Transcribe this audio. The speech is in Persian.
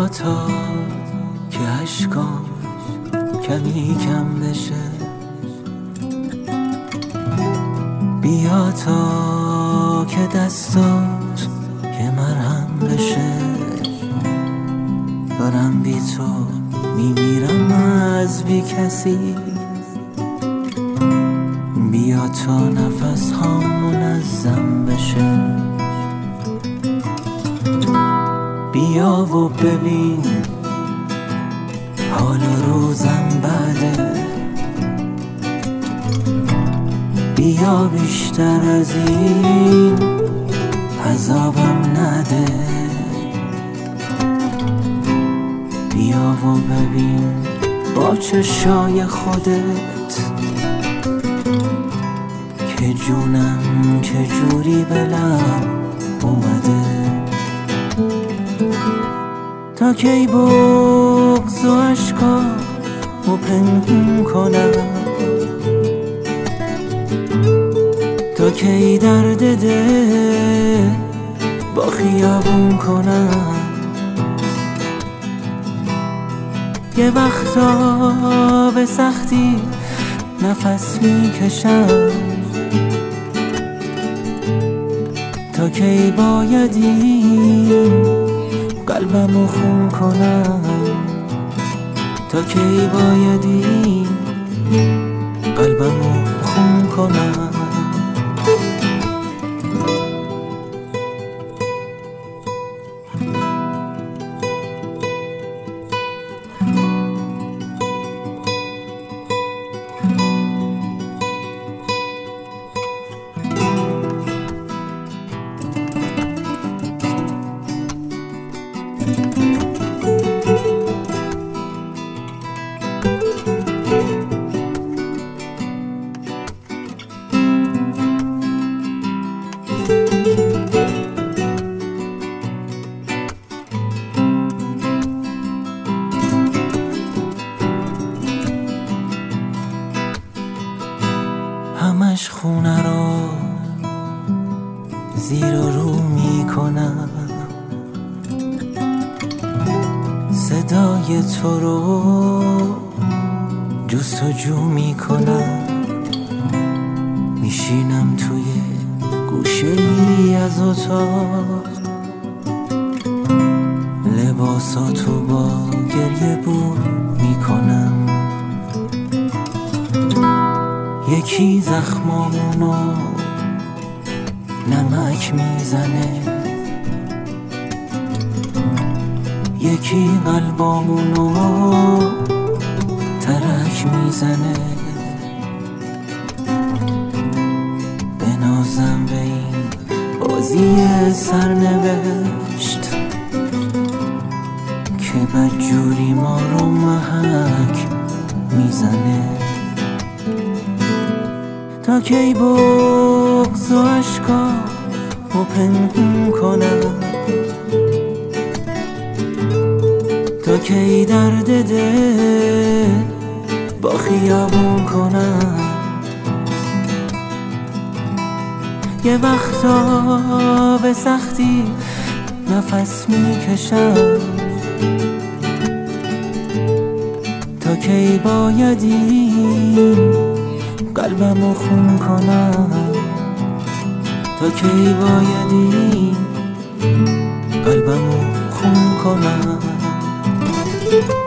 بیا تا که اشکام کمی کم بشه، بیا تا که دستات یه مرهم بشه. دارم بی تو میمیرم از بی کسی، بیا تا نفس ها منظم بشه. بیا و ببین حال روزم بده، بیا بیشتر از این عذابم نده. بیا و ببین با چشای خودت که جونم که جوری به لب اومده. تا کی بغض و اشکا و پنهون کنم، تا کی درد دل با خیابون کنم. یه وقتا به سختی نفس میکشم، تا کی باید این قلبمو خون کنم، تا کی باید این قلبمو خون کنم. همش خونه رو زیر و رو میکنم، صدای تو رو جستجو میکنم. میشینم توی گوشه ای از اتاق، لباساتو با گریه بو میکنم. یکی زخمامونو نمک میزنه، یکی قلبامونو ترک میزنه. بنازم به این بازی سرنوشت که بدجوری ما رو محک میزنه. تا کی بغض و اشکا و پنهون کنم، تا کی درد دل با خیابون کنم. یه وقتا به سختی نفس میکشم، تا کی باید این قلبمو خون کنم، تا کی باید این قلبمو خون کنم.